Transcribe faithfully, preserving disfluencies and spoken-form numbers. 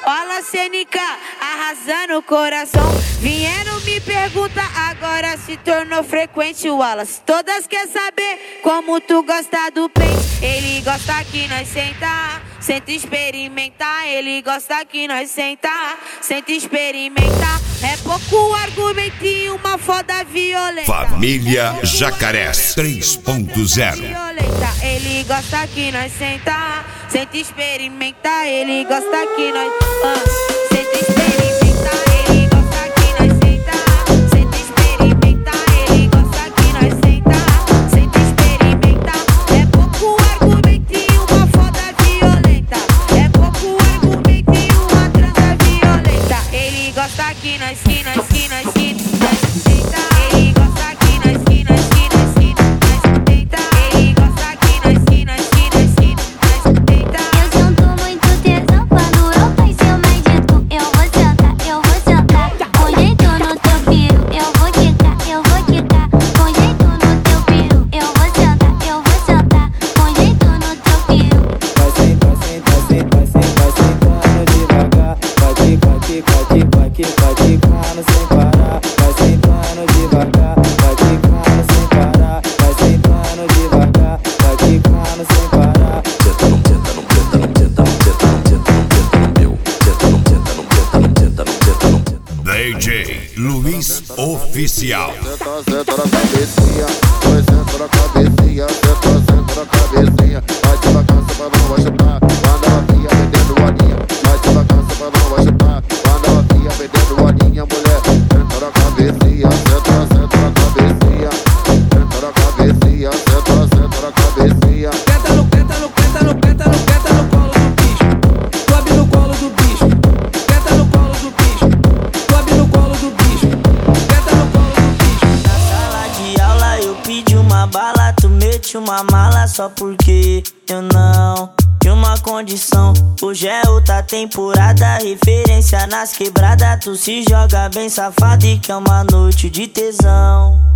Wallace N K, arrasando o coração. Vieram me perguntar, agora se tornou frequente o Wallace. Todas quer saber como tu gosta do pente. Ele gosta que nós senta, senta experimentar. Ele gosta que nós senta, senta experimentar. É pouco argumento e uma foda violenta. Família Jacarés três ponto zero. Ele gosta que nós senta, senta experimentar. Ele gosta que nós ah, senta experimentar. Ele gosta que nós senta, senta experimentar. Ele gosta que nós senta, senta experimentar. É pouco argumento e uma foda violenta. É pouco argumento e uma transa violenta. Ele gosta que nós, que nós, que nós, que nós senta. Ele gosta que nós, que nós, que nós, que nós senta. Ele gosta que nós, que nós, que nós, que nós senta. Eu sinto muito tesão quando eu tô em cima de tu. Eu vou sentar, eu vou sentar com jeito no teu piro. Eu vou quicar, eu vou quicar com jeito no teu piro. Eu vou sentar, eu vou sentar com jeito no teu piro. Vai sentar, sentar, sentar, sentar, sentando devagar. Vai quicar, quicar, quicar, quicar, quicando sem parar. Vai sentando devagar, vai quicando sem parar. Vai sentando devagar, vai quicando sem parar. Senta, não senta, não senta, não senta, não senta, não senta, não senta no meu. Senta, não senta, não senta, não senta, não senta, não senta. D J Luiz Oficial. Senta, senta na cabecinha, vai senta na cabecinha, senta, senta na cabecinha. Vai devagar, só pra não vai chutar. Quando ela via vendendo bolinha, vai devagar, só pra não vai chutar. Quando ela via vendendo bolinha, mulher, senta na cabecinha, senta, senta na cabecinha, senta na cabecinha, senta, senta na cabecinha. Peta no, peta no, peta no, peta no, peta no colo do bicho. Sobe no colo do bicho. Peta no colo do bicho. Sobe no colo do bicho. Peta no colo do bicho. Na sala de aula eu pedi uma bala, tu mete uma mala só porque eu não tinha uma condição. Hoje é outra temporada, referência nas quebradas. Tu se joga bem safado e quer uma noite de tesão.